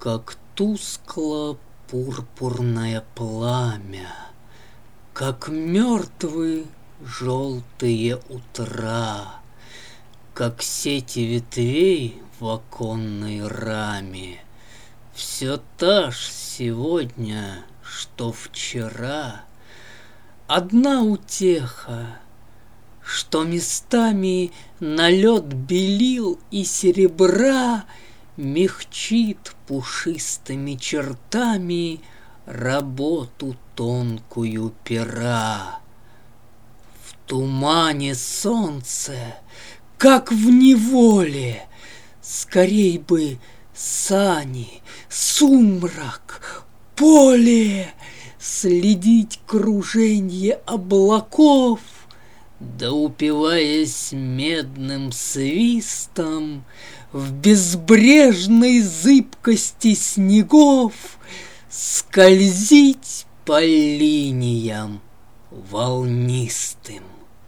Как тускло пурпурное пламя, как мертвы желтые утра, как сети ветвей в оконной раме. Все та ж сегодня, что вчера. Одна утеха, что местами налет белил и серебра мягчит пушистыми чертами работу тонкую пера. В тумане солнце, как в неволе, скорей бы сани, сумрак, поле, следить круженье облаков, да, упиваясь медным свистом, в безбрежной зыбкости снегов скользить по линиям волнистым.